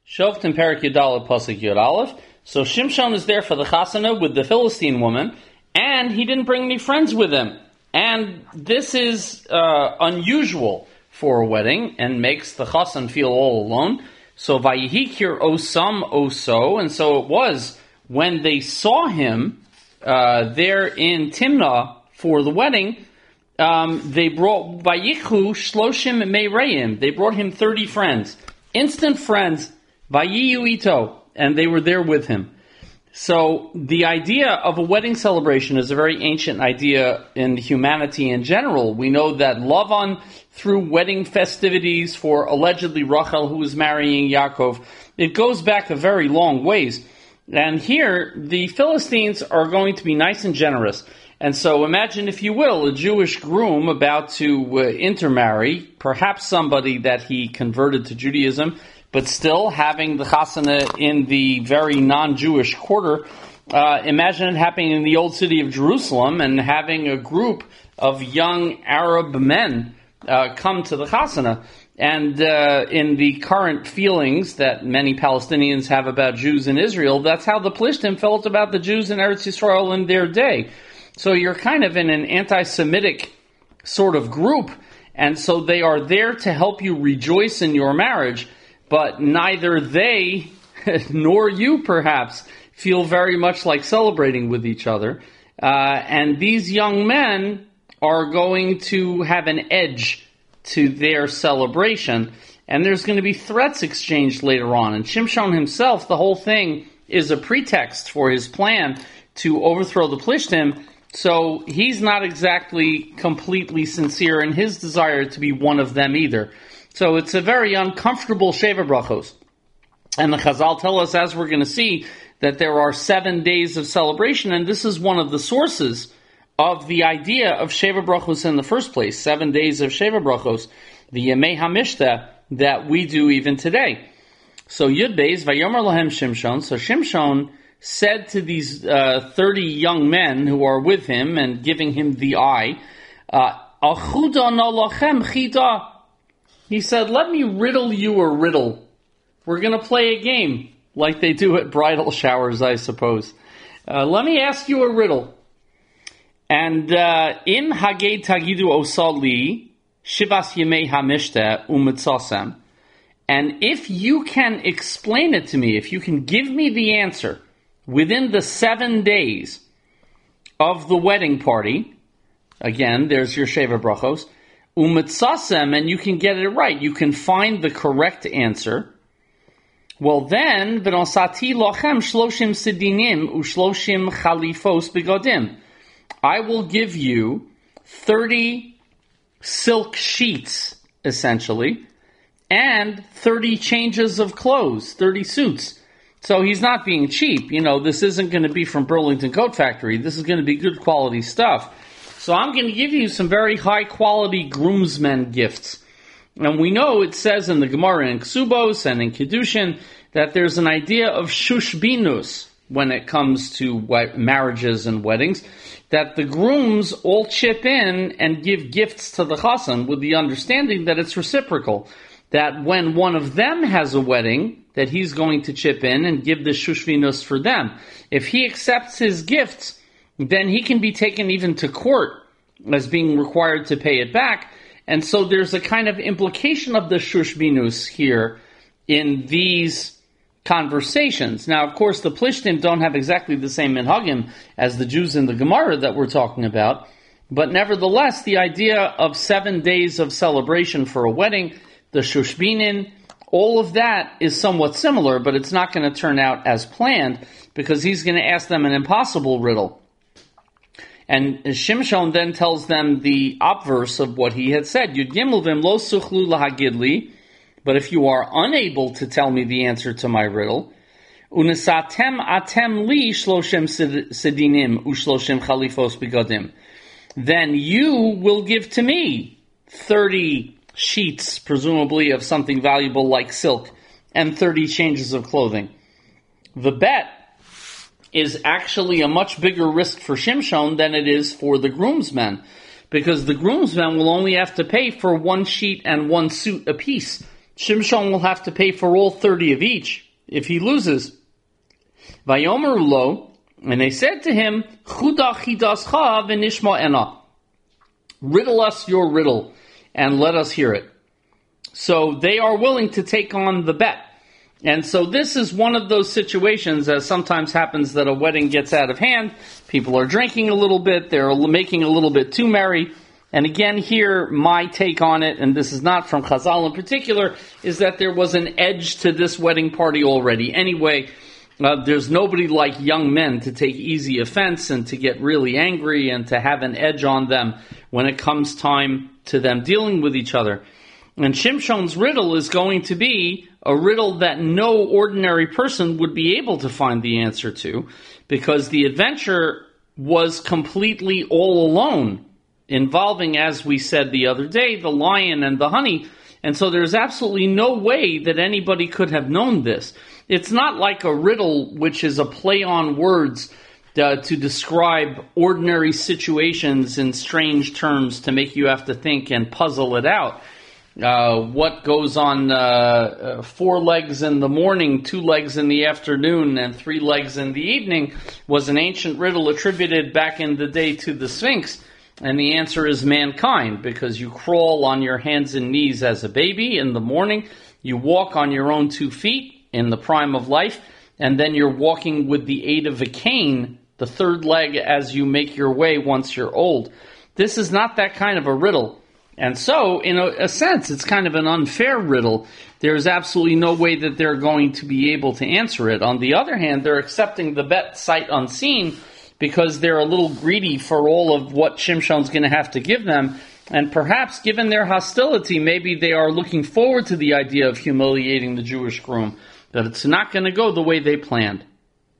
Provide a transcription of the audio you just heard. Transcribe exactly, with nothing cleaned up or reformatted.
Shovtim Perik Yudala Pasuk Yud Aleph. So Shimshon is there for the chasana with the Philistine woman, and he didn't bring any friends with him. And this is uh, unusual for a wedding, and makes the chasan feel all alone. So Vayihikir Osam Oso, and so it was when they saw him uh, there in Timnah for the wedding, um, they brought Vayichu Shloshim Meireim. They brought him thirty friends, instant friends. Vayiyu Ito, and they were there with him. So the idea of a wedding celebration is a very ancient idea in humanity in general. We know that Lavan threw wedding festivities for allegedly Rachel, who was marrying Yaakov. It goes back a very long ways. And here, the Philistines are going to be nice and generous. And so imagine, if you will, a Jewish groom about to uh, intermarry, perhaps somebody that he converted to Judaism, but still having the chasana in the very non-Jewish quarter. Uh, imagine it happening in the old city of Jerusalem and having a group of young Arab men uh, come to the chasana. And uh, in the current feelings that many Palestinians have about Jews in Israel, that's how the Plishtim felt about the Jews in Eretz Yisrael in their day. So you're kind of in an anti-Semitic sort of group, and so they are there to help you rejoice in your marriage. But neither they nor you, perhaps, feel very much like celebrating with each other. Uh, and these young men are going to have an edge to their celebration. And there's going to be threats exchanged later on. And Shimshon himself, the whole thing is a pretext for his plan to overthrow the Plishtim. So he's not exactly completely sincere in his desire to be one of them either. So it's a very uncomfortable Sheva Brachos. And the Chazal tell us, as we're going to see, that there are seven days of celebration, and this is one of the sources of the idea of Sheva Brachos in the first place, seven days of Sheva Brachos, the Yemei HaMishta that we do even today. So Yud Beis, Vayomer Lahem Shimshon, so Shimshon said to these uh, thirty young men who are with him and giving him the eye, Achuda no lachem chida. He said, let me riddle you a riddle. We're going to play a game, like they do at bridal showers, I suppose. Uh, let me ask you a riddle. And uh, in Hagei Tagidu Osali, Shivas Yemei HaMishta Umitzasem, and if you can explain it to me, if you can give me the answer within the seven days of the wedding party, again, there's your Sheva Brachos, Umitzasem, and you can get it right, you can find the correct answer, well then, v'nosati lochem shloshim sidinim ushloshim chalifos begodim. I will give you thirty silk sheets, essentially, and thirty changes of clothes, thirty suits. So he's not being cheap. You know, this isn't going to be from Burlington Coat Factory. This is going to be good quality stuff. So I'm going to give you some very high quality groomsmen gifts. And we know it says in the Gemara in Ksubos and in Kiddushin that there's an idea of shushbinus when it comes to marriages and weddings, that the grooms all chip in and give gifts to the chassan with the understanding that it's reciprocal. That when one of them has a wedding, that he's going to chip in and give the shushbinus for them. If he accepts his gifts, then he can be taken even to court as being required to pay it back. And so there's a kind of implication of the shushbinus here in these conversations. Now, of course, the Plishtim don't have exactly the same minhagim as the Jews in the Gemara that we're talking about, but nevertheless, the idea of seven days of celebration for a wedding, the shushbinin, all of that is somewhat similar, but it's not going to turn out as planned because he's going to ask them an impossible riddle. And Shimshon then tells them the obverse of what he had said. Yud Gimel vim lo suchlu lahagidli. But if you are unable to tell me the answer to my riddle, unesatem atem li shloshem sedinim ushloshem chalifos begodim, then you will give to me thirty sheets, presumably of something valuable like silk, and thirty changes of clothing. The bet is actually a much bigger risk for Shimshon than it is for the groomsmen, because the groomsmen will only have to pay for one sheet and one suit apiece. Shimshon will have to pay for all thirty of each if he loses. Vayomeru lo, and they said to him, Chuda chidascha v'nishma ena. Riddle us your riddle, and let us hear it. So they are willing to take on the bet. And so this is one of those situations, as sometimes happens, that a wedding gets out of hand. People are drinking a little bit. They're making a little bit too merry. And again, here, my take on it, and this is not from Chazal in particular, is that there was an edge to this wedding party already. Anyway, uh, there's nobody like young men to take easy offense and to get really angry and to have an edge on them when it comes time to them dealing with each other. And Shimshon's riddle is going to be a riddle that no ordinary person would be able to find the answer to, because the adventure was completely all alone, involving, as we said the other day, the lion and the honey. And so there's absolutely no way that anybody could have known this. It's not like a riddle, which is a play on words uh, to describe ordinary situations in strange terms to make you have to think and puzzle it out. Uh, what goes on uh, uh, four legs in the morning, two legs in the afternoon, and three legs in the evening was an ancient riddle attributed back in the day to the Sphinx. And the answer is mankind, because you crawl on your hands and knees as a baby in the morning, you walk on your own two feet in the prime of life, and then you're walking with the aid of a cane, the third leg, as you make your way once you're old. This is not that kind of a riddle. And so, in a, a sense, it's kind of an unfair riddle. There's absolutely no way that they're going to be able to answer it. On the other hand, they're accepting the bet sight unseen because they're a little greedy for all of what Shimshon's going to have to give them. And perhaps, given their hostility, maybe they are looking forward to the idea of humiliating the Jewish groom, that it's not going to go the way they planned.